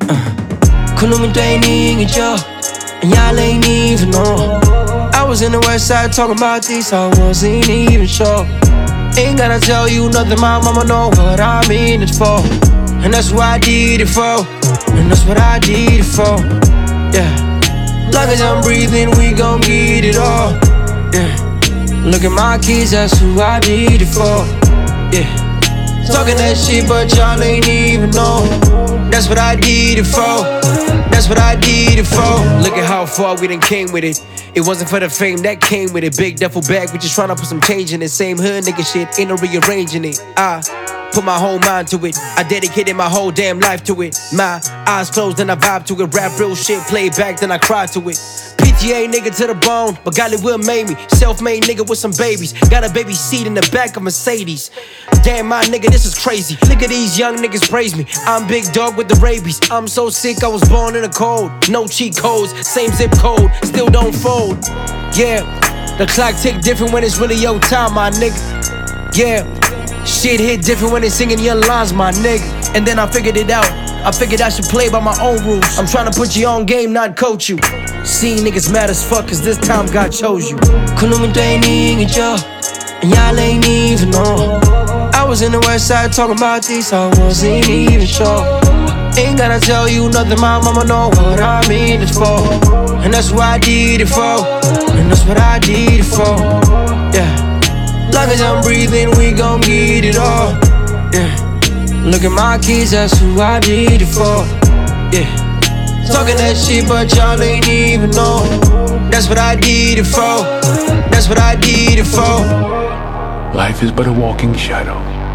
Kun noem meteen niet met jou en jij alleen niet van know. I was in the west side talking about this, I wasn't even sure. Ain't gotta tell you nothing, my mama know what I mean it for. And that's what I did it for, and that's what I did it for. Yeah, long as I'm breathing, we gon' get it all. Yeah, look at my kids, that's who I did it for. Yeah, talking that shit, but y'all ain't even know. That's what I did it for. That's what I did it for. Look at how far we done came with it. It wasn't for the fame that came with it. Big duffel bag, we just tryna put some change in it. Same hood nigga shit, ain't no rearranging it. I put my whole mind to it. I dedicated my whole damn life to it. My eyes closed and I vibe to it. Rap real shit, play back, then I cry to it. PTA nigga to the bone, but golly will made me. Self-made nigga with some babies. Got a baby seat in the back of Mercedes. Damn my nigga, this is crazy. Look at these young niggas praise me. I'm big dog with the rabies. I'm so sick, I was born in the cold. No cheat codes, same zip code, still don't fold. Yeah, the clock tick different when it's really your time, my nigga. Yeah, shit hit different when they singing your lines, my nigga. And then I figured it out. I figured I should play by my own rules. I'm tryna put you on game, not coach you. See niggas mad as fuck, cause this time God chose you. Kun noem meteen niet met jou en jij alleen niet van know. I was in the west side talking about this, I wasn't even sure. Ain't gotta tell you nothing, my mama know what I mean it for. And that's what I did it for, and that's what I did it for. Yeah, long as I'm breathing, we gon' get it all. Yeah, look at my kids, that's who I did it for. Yeah, talking that shit, but y'all ain't even know. That's what I did it for. That's what I did it for. Life is but a walking shadow.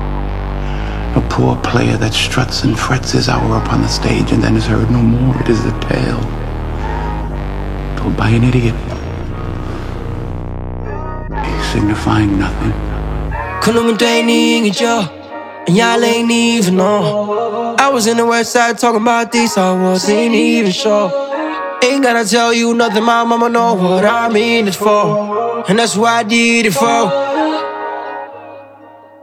A poor player that struts and frets his hour upon the stage and then is heard no more. It is a tale told by an idiot, signifying nothing. Kun noem meteen niet met jou en jij alleen niet van know. I was in the west side talking about this, I wasn't even sure. Ain't gotta tell you nothing, my mama know what I mean it for. And that's what I did it for.